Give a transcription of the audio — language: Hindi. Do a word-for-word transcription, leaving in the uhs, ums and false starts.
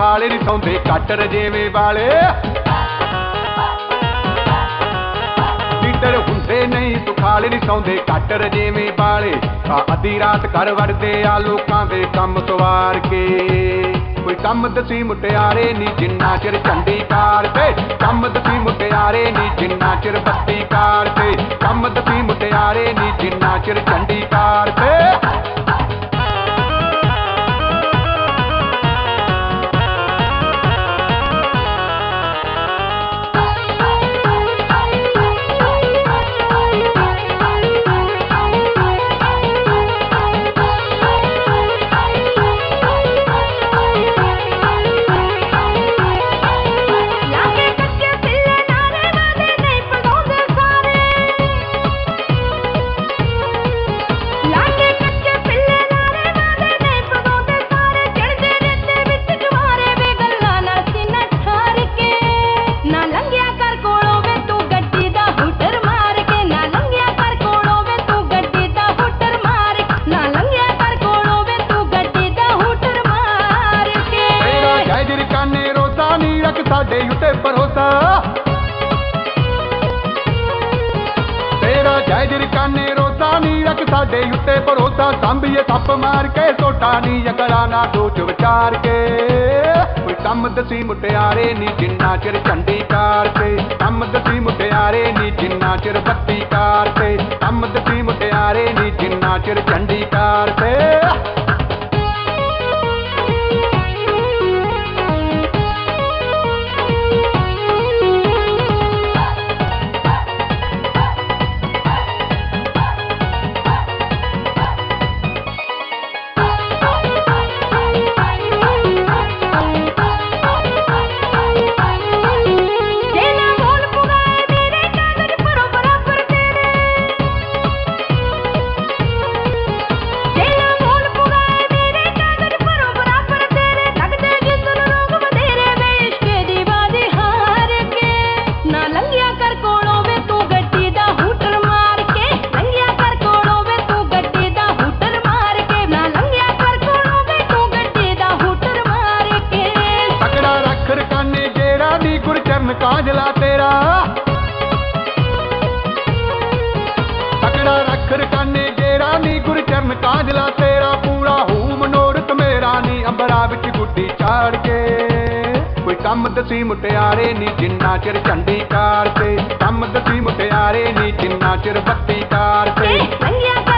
खाले नी सौंदे कट रजेवे वाले लीडर हुंदे नहीं सुखाले नी सौंदे कट रजेवे वाले अद्धी रात घर वड़दे आ लोकां दे कम सवार के कोई कम दसी मुटियारे नी जिन्ना चिर झंडी तारदे कम दसी मुटियारे नी जिन्ना चिर बत्ती तारदे कम दसी मुटियारे नी जिन्ना चिर झंडी तारदे साडे उत्ते भरोसा तेरा जय जरकाने रोसा नी रख साडे उत्ते भरोसा सांभिए सप मार के सोटा नी अकड़ा ना सोच विचार के कोई कम दसी मुटियारे नी जिन्ना चिर झंडी तारदे कम दसी मुटियारे नी जिन्ना चिर बत्ती तारदे कम दसी मुटियारे नी जिन्ना चिर झंडी तारदे कांजला तेरा तकड़ा रख रकाने जेरा नी गुरचरण कांजला तेरा पूरा हू मनोरथ मेरा नी अंबरा विच गुड्डी चाड़ के कोई कम दसी मुटियारे नी जिन्ना चिर झंडी तारदे कम दसी मुटियारे नी जिन्ना चिर बत्ती तारदे